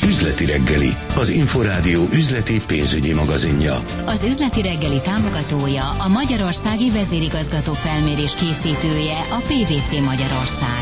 Üzleti reggeli, az Inforádió üzleti pénzügyi magazinja. Az Üzleti reggeli támogatója, a Magyarországi Vezérigazgató Felmérés készítője, a PwC Magyarország.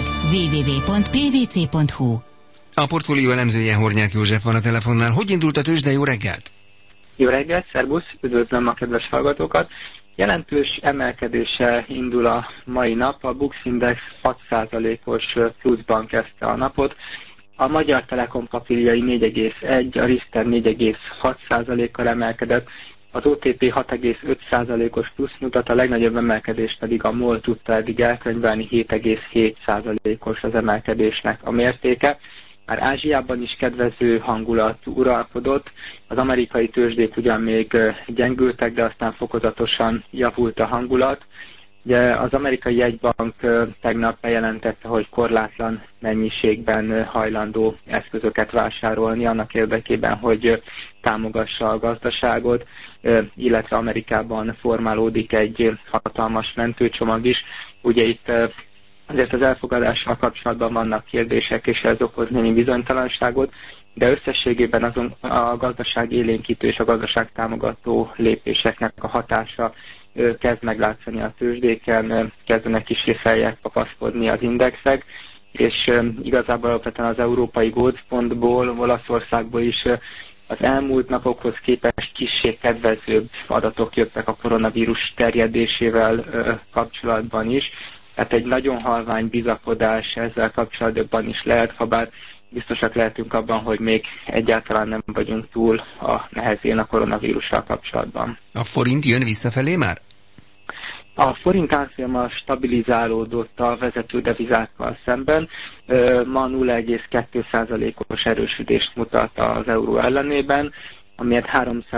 www.pwc.hu. A portfólió elemzője Hornyák József van a telefonnál. Hogy indult a tőzsde? Jó reggelt! Jó reggelt, szervusz, üdvözlöm a kedves hallgatókat! Jelentős emelkedéssel indul a mai nap, a Bux Index 6%-os pluszban kezdte a napot, a Magyar Telekom papírjai 4,1, a Richter 4,6%-kal emelkedett, az OTP 6,5%-os plusz mutat, a legnagyobb emelkedés pedig a MOL tudta eddig elkönyvelni, 7,7%-os az emelkedésnek a mértéke. Már Ázsiában is kedvező hangulat uralkodott, az amerikai tőzsdék ugyan még gyengültek, de aztán fokozatosan javult a hangulat. Ugye az amerikai jegybank tegnap bejelentette, hogy korlátlan mennyiségben hajlandó eszközöket vásárolni annak érdekében, hogy támogassa a gazdaságot, illetve Amerikában formálódik egy hatalmas mentőcsomag is. Ugye itt azért az elfogadással kapcsolatban vannak kérdések, és ez okoz némi bizonytalanságot, de összességében azon a gazdaság élénkítő és a gazdaság támogató lépéseknek a hatása kezd meglátszani a tőzsdéken, kezdenek kicsi feljebb kapaszkodni az indexek, és igazából alapvetően az európai gócpontból, Olaszországból is az elmúlt napokhoz képest kissé kedvezőbb adatok jöttek a koronavírus terjedésével kapcsolatban is. Tehát egy nagyon halvány bizakodás ezzel kapcsolatban is lehet, habár biztosak lehetünk abban, hogy még egyáltalán nem vagyunk túl a nehezén a koronavírussal kapcsolatban. A forint jön visszafelé már? A forint árfolyama stabilizálódott a vezető devizákkal szemben. Ma 0,2%-os erősödést mutat az euró ellenében, amiért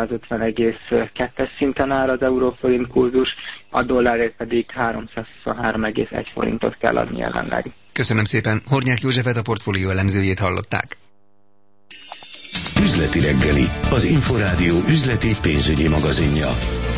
350,2-es szinten áll az euró-forint kurzus, a dollárért pedig 323,1 forintot kell adni jelenleg. Köszönöm szépen. Hornyák Józsefet, a portfólió elemzőjét hallották. Üzleti reggeli, az Inforádió üzleti pénzügyi magazinja.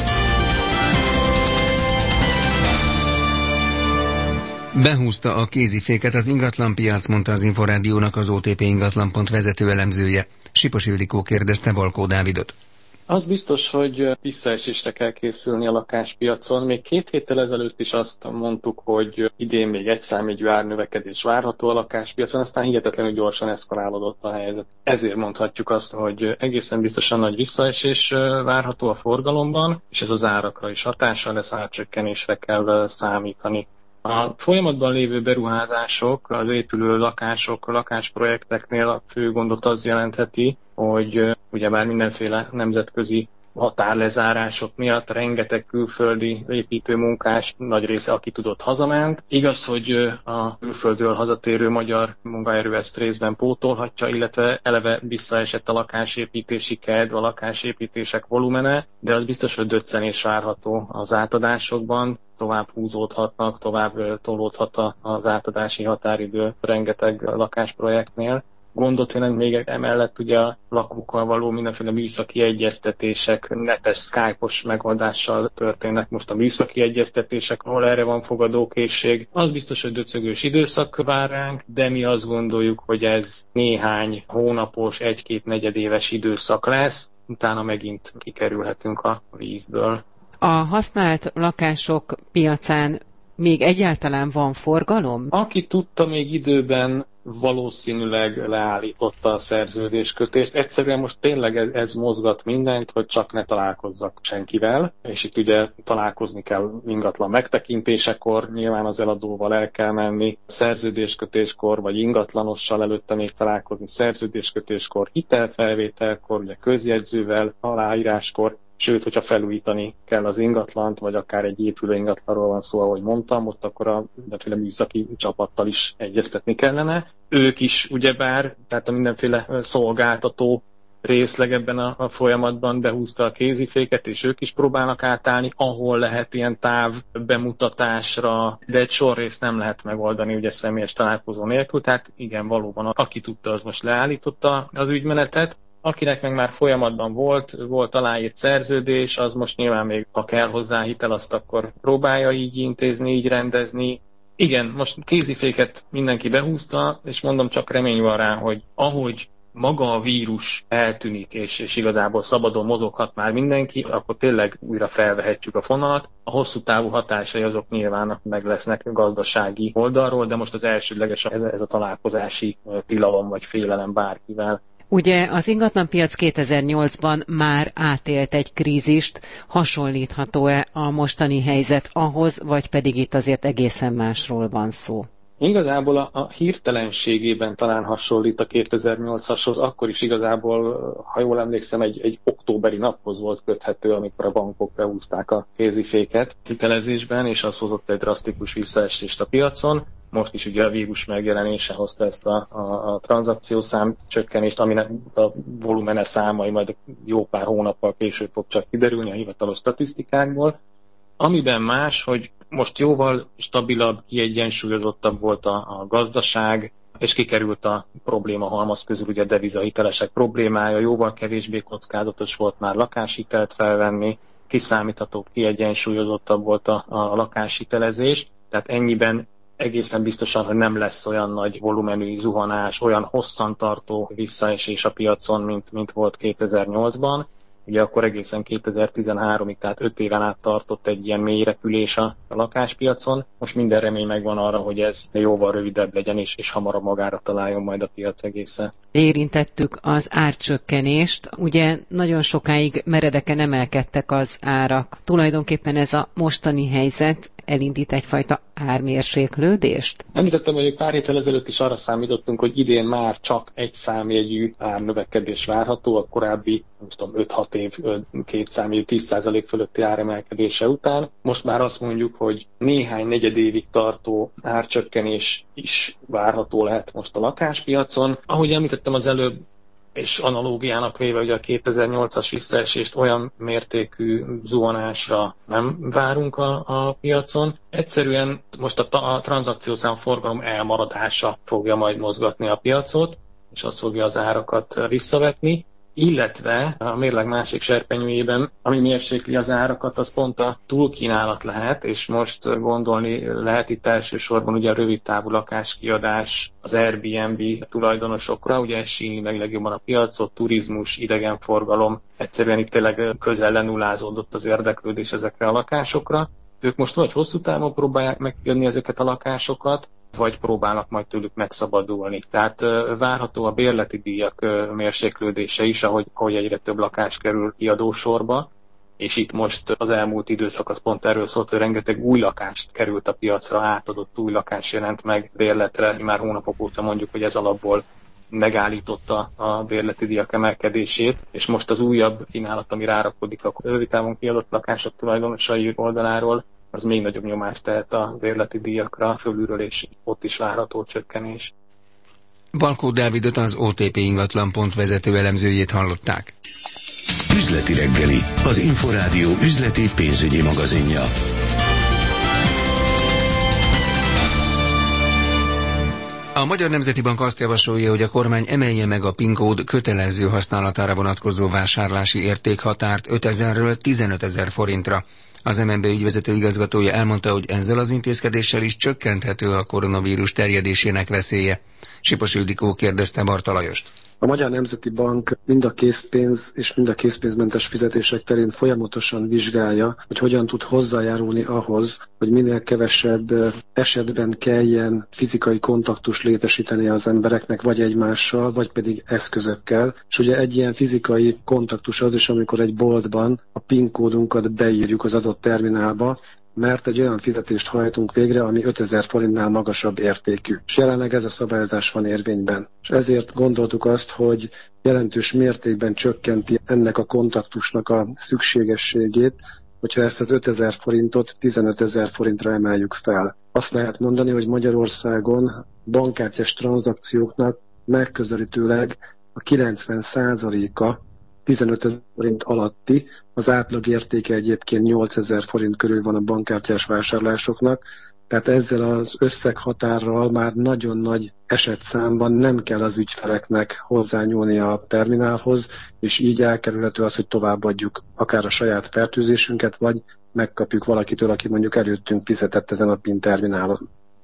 Behúzta a kéziféket az ingatlanpiac, mondta az Inforádiónak az OTP ingatlan.hu vezető elemzője. Sipos Ildikó kérdezte Valkó Dávidot. Az biztos, hogy visszaesésre kell készülni a lakáspiacon. Még 2 héttel ezelőtt is azt mondtuk, hogy idén még egy számjegyű árnövekedés várható a lakáspiacon, aztán hihetetlenül gyorsan eszkalálódott a helyzet. Ezért mondhatjuk azt, hogy egészen biztosan nagy visszaesés várható a forgalomban, és ez az árakra is hatással lesz, árcsökkenésre kell számítani. A folyamatban lévő beruházások, az épülő lakások, lakásprojekteknél a fő gondot az jelentheti, hogy ugyebár mindenféle nemzetközi határlezárások miatt rengeteg külföldi építőmunkás, nagy része, aki tudott, hazament. Igaz, hogy a külföldről hazatérő magyar munkaerő ezt részben pótolhatja, illetve eleve visszaesett a lakásépítési kedv, a lakásépítések volumene, de az biztos, hogy döccenés várható az átadásokban, tovább húzódhatnak, tovább tolódhat az átadási határidő rengeteg lakásprojektnél. Gondot jelent még emellett ugye a lakókkal való mindenféle műszaki egyeztetések, netes Skype-os megoldással történnek most a műszaki egyeztetések, ahol erre van fogadókészség. Az biztos, hogy döcögős időszak vár ránk, de mi azt gondoljuk, hogy ez néhány hónapos, 1-2 negyedéves időszak lesz, utána megint kikerülhetünk a vízből. A használt lakások piacán még egyáltalán van forgalom? Aki tudta, még időben valószínűleg leállította a szerződéskötést. Egyszerűen most tényleg ez mozgat mindent, hogy csak ne találkozzak senkivel, és itt ugye találkozni kell ingatlan megtekintésekor, nyilván az eladóval el kell menni, szerződéskötéskor vagy ingatlanossal előtte még találkozni, szerződéskötéskor, hitelfelvételkor, ugye közjegyzővel, aláíráskor, sőt, hogyha felújítani kell az ingatlant, vagy akár egy épülő ingatlanról van szó, ahogy mondtam, ott akkor a mindenféle műszaki csapattal is egyeztetni kellene. Ők is ugyebár, tehát a mindenféle szolgáltató részleg ebben a folyamatban behúzta a kéziféket, és ők is próbálnak átállni, ahol lehet ilyen táv bemutatásra, de egy sor részt nem lehet megoldani ugye személyes találkozó nélkül, tehát igen, valóban aki tudta, az most leállította az ügymenetet. Akinek meg már folyamatban volt aláírt szerződés, az most nyilván még, ha kell hozzá hitel, azt akkor próbálja így intézni, így rendezni. Igen, most kéziféket mindenki behúzta, és mondom, csak remény van rá, hogy ahogy maga a vírus eltűnik, és igazából szabadon mozoghat már mindenki, akkor tényleg újra felvehetjük a fonalat. A hosszú távú hatásai azok nyilván meg lesznek gazdasági oldalról, de most az elsődleges ez a találkozási tilalom vagy félelem bárkivel. Ugye az ingatlanpiac 2008-ban már átélt egy krízist, hasonlítható-e a mostani helyzet ahhoz, vagy pedig itt azért egészen másról van szó? Igazából a hirtelenségében talán hasonlít a 2008-ashoz, akkor is igazából, ha jól emlékszem, egy októberi naphoz volt köthető, amikor a bankok behúzták a kéziféket hitelezésben, és az hozott egy drasztikus visszaesést a piacon. Most is ugye a vírus megjelenése hozta ezt a tranzakciószám csökkenést, aminek a volumene számai majd jó pár hónappal később fog csak kiderülni a hivatalos statisztikákból. Amiben más, hogy most jóval stabilabb, kiegyensúlyozottabb volt a gazdaság, és kikerült a probléma halmaz közül ugye a devizahitelesek problémája, jóval kevésbé kockázatos volt már lakáshitelt felvenni, kiszámítható, kiegyensúlyozottabb volt a lakáshitelezés, tehát ennyiben egészen biztosan, hogy nem lesz olyan nagy volumenű zuhanás, olyan hosszantartó visszaesés a piacon, mint volt 2008-ban. Ugye akkor egészen 2013-ig, tehát 5 éven át tartott egy ilyen mély repülés a lakáspiacon. Most minden remény megvan arra, hogy ez jóval rövidebb legyen, és hamarabb magára találjon majd a piac egészen. Érintettük az árcsökkenést. Ugye nagyon sokáig meredeken emelkedtek az árak. Tulajdonképpen ez a mostani helyzet elindít egyfajta ármérséklődést? Említettem, hogy pár héttel ezelőtt is arra számítottunk, hogy idén már csak egy számjegyű árnövekedés várható, a korábbi 5-6 év 2 számjegyű 10% fölötti áremelkedése után. Most már azt mondjuk, hogy néhány negyedévig tartó árcsökkenés is várható lehet most a lakáspiacon. Ahogy említettem az előbb, és analógiának véve, hogy a 2008-as visszaesést olyan mértékű zuhanásra nem várunk a piacon. Egyszerűen most a tranzakciószám forgalom elmaradása fogja majd mozgatni a piacot, és az fogja az árakat visszavetni. Illetve a mérleg másik serpenyőjében, ami mérsékli az árakat, az pont a túlkínálat lehet, és most gondolni lehet itt elsősorban ugye a rövidtávú lakáskiadás, az Airbnb tulajdonosokra, ugye ez síni meg legjobban a piacot, turizmus, idegenforgalom, egyszerűen itt tényleg közel lenullázódott az érdeklődés ezekre a lakásokra. Ők most vagy hosszú távon próbálják megkérni ezeket a lakásokat, vagy próbálnak majd tőlük megszabadulni. Tehát várható a bérleti díjak mérséklődése is, ahogy egyre több lakás kerül kiadósorba, és itt most az elmúlt időszak az pont erről szólt, hogy rengeteg új lakást került a piacra, átadott új lakás jelent meg bérletre. Már hónapok óta mondjuk, hogy ez alapból megállította a bérleti díjak emelkedését, és most az újabb kínálat, ami rárakodik a rövid távon kiadott lakások tulajdonosai oldaláról, az még nagyobb nyomást tehet a bérleti díjakra fölülről, és ott is várható csökkenés. Balkó Dávidot, az OTP Ingatlan.hu vezető elemzőjét hallották. Üzleti reggeli, az Inforádió üzleti pénzügyi magazinja. A Magyar Nemzeti Bank azt javasolja, hogy a kormány emelje meg a PIN kód kötelező használatára vonatkozó vásárlási értékhatárt 5000-ről 15 000 forintra. Az MNB ügyvezető igazgatója elmondta, hogy ezzel az intézkedéssel is csökkenthető a koronavírus terjedésének veszélye. Sipos Ildikó kérdezte Barta Lajost. A Magyar Nemzeti Bank mind a készpénz és mind a készpénzmentes fizetések terén folyamatosan vizsgálja, hogy hogyan tud hozzájárulni ahhoz, hogy minél kevesebb esetben kelljen fizikai kontaktus létesíteni az embereknek, vagy egymással, vagy pedig eszközökkel. És ugye egy ilyen fizikai kontaktus az is, amikor egy boltban a PIN kódunkat beírjuk az adott terminálba, mert egy olyan fizetést hajtunk végre, ami 5000 forintnál magasabb értékű. És jelenleg ez a szabályozás van érvényben. És ezért gondoltuk azt, hogy jelentős mértékben csökkenti ennek a kontaktusnak a szükségességét, hogyha ezt az 5000 forintot 15 000 forintra emeljük fel. Azt lehet mondani, hogy Magyarországon bankkártyás tranzakcióknak megközelítőleg a 90%-a 15 000 forint alatti, az átlag értéke egyébként 8 000 forint körül van a bankkártyás vásárlásoknak, tehát ezzel az összeghatárral már nagyon nagy esetszámban nem kell az ügyfeleknek hozzányúlni a terminálhoz, és így elkerülhető az, hogy továbbadjuk akár a saját fertőzésünket, vagy megkapjuk valakitől, aki mondjuk előttünk fizetett ezen a PIN terminálon.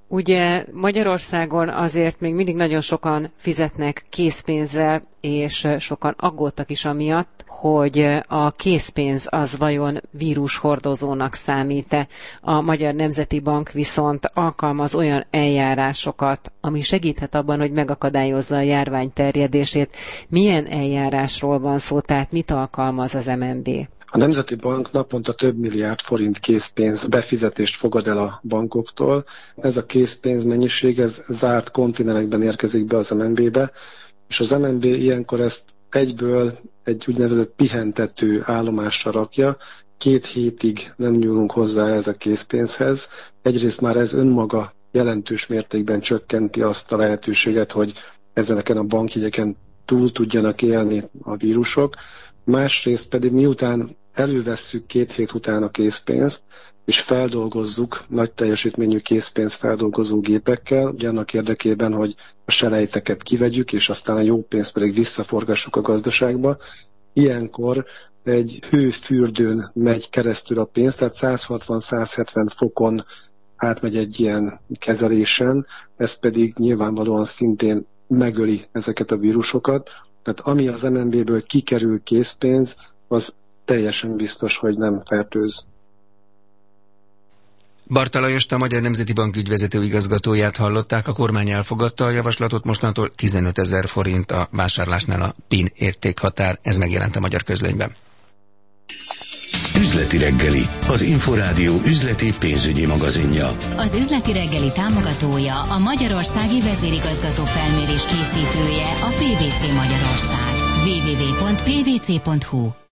Ugye Magyarországon azért még mindig nagyon sokan fizetnek készpénzzel, és sokan aggódtak is amiatt, hogy a készpénz az vajon vírushordozónak számít-e. A Magyar Nemzeti Bank viszont alkalmaz olyan eljárásokat, ami segíthet abban, hogy megakadályozza a járvány terjedését. Milyen eljárásról van szó, tehát mit alkalmaz az MNB? A Nemzeti Bank naponta több milliárd forint készpénz befizetést fogad el a bankoktól. Ez a készpénz mennyiség, ez zárt konténerekben érkezik be az MNB-be, és az MNB ilyenkor ezt egyből egy úgynevezett pihentető állomásra rakja. 2 hétig nem nyúlunk hozzá ez a készpénzhez. Egyrészt már ez önmaga jelentős mértékben csökkenti azt a lehetőséget, hogy ezeken a bankjegyeken túl tudjanak élni a vírusok. Másrészt pedig miután elővesszük 2 hét után a készpénzt, és feldolgozzuk nagy teljesítményű készpénzfeldolgozó gépekkel, ugye annak érdekében, hogy a selejteket kivegyük, és aztán a jó pénzt pedig visszaforgassuk a gazdaságba. Ilyenkor egy hőfürdőn megy keresztül a pénz, tehát 160-170 fokon átmegy egy ilyen kezelésen, ez pedig nyilvánvalóan szintén megöli ezeket a vírusokat. Tehát ami az MNB-ből kikerül készpénz, az teljesen biztos, hogy nem fertőz. Barta Lajost, a Magyar Nemzeti Bank ügyvezető igazgatóját hallották. A kormány elfogadta a javaslatot, mostantól 15 000 forint a vásárlásnál a PIN értékhatár. Ez megjelent a Magyar Közlönyben. Üzleti reggeli, az Inforádió üzleti pénzügyi magazinja. Az Üzleti Reggeli támogatója, a magyarországi vezérigazgató felmérés készítője, a PwC Magyarország. www.pwc.hu